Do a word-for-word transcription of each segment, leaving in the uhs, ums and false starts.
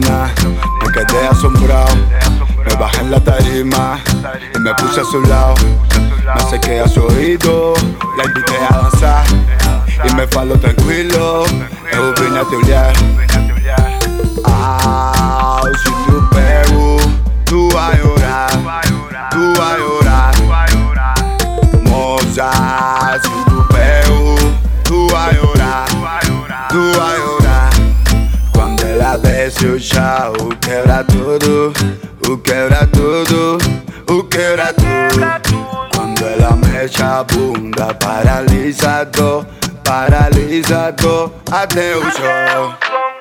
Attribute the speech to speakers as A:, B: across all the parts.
A: nena, me quedé asombrado. Me bajé en la tarima y me puse a su lado. Me acerqué a su oído, la invité a danzar y me faló tranquilo. Eu vine a teoría. Ah, si tu pego, tú vas a llorar, tú vas a llorar. Moza, si tu pego, tú vas a llorar, tú vas a llorar. Cuando ela desce o chão, quebra tudo, o quebra tudo, o quebra tudo. Cuando ela mexe a bunda, paralisado, paralisado, até o chão.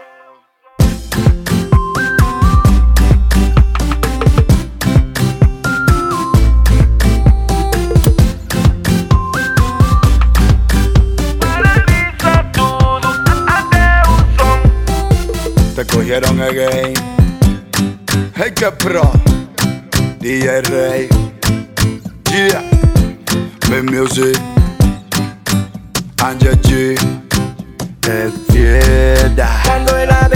A: Te cogieron again. Hey, que pro, D J Rey. Yeah, Big Music, Angel G. Te fieda.
B: Cuando el